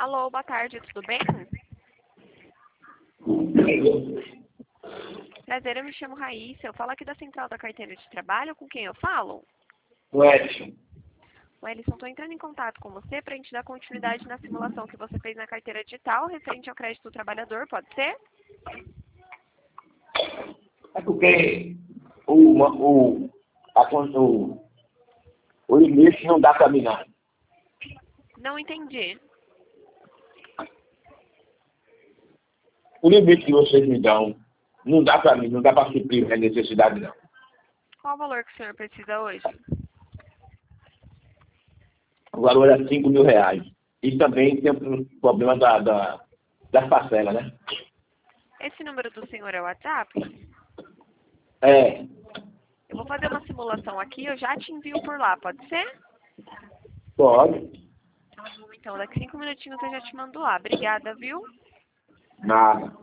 Alô, boa tarde, tudo bem? Prazer, eu me chamo Raíssa, eu falo aqui da Central da Carteira de Trabalho, com quem eu falo? O Edson. Ellison, estou entrando em contato com você para a gente dar continuidade na simulação que você fez na carteira digital referente ao crédito do trabalhador, pode ser? É porque o limite não dá para mim, não. Não entendi. O limite que vocês me dão não dá para mim, não dá para suprir minha necessidade, não. Qual o valor que o senhor precisa hoje? O valor é R$5.000. E também tem o problema das parcelas, né? Esse número do senhor é o WhatsApp? É, Eu vou fazer uma simulação aqui, eu já te envio por lá, pode ser? pode. Então, daqui 5 minutinhos eu já te mando lá. Obrigada, viu? Nada.